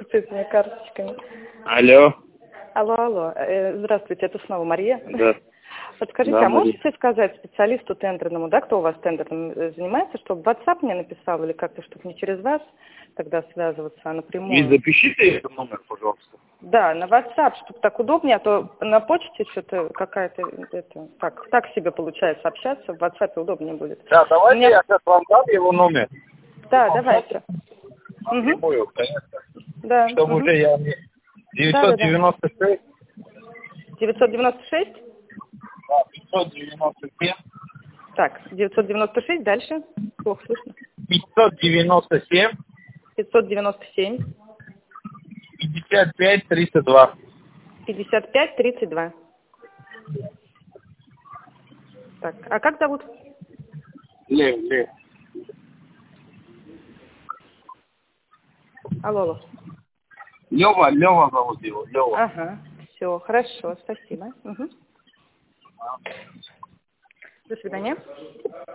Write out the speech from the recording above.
этими карточками. Алло. Алло. Здравствуйте, это снова Мария. Да. Подскажите, Да, а Мария. можете сказать специалисту тендерному, да, кто у вас тендером занимается, чтобы в WhatsApp мне написал или как-то, чтобы не через вас тогда связываться, а напрямую? И запишите этот номер, пожалуйста. Да, на WhatsApp, чтобы так удобнее, а то на почте что-то какая-то, так себе получается общаться, в WhatsApp удобнее будет. Да, давайте Меня... я сейчас вам дам его номер. Да, давайте. Напрямую, конечно. Да. Чтобы уже я не... 996. 996? Да, 597. Так, 996, дальше. Плохо слышно. 597. 597. 55 32. 55 32. Так, а как зовут? Лев. Алло. Лева зовут его. Лева. Ага, все, хорошо, спасибо. Угу. До свидания.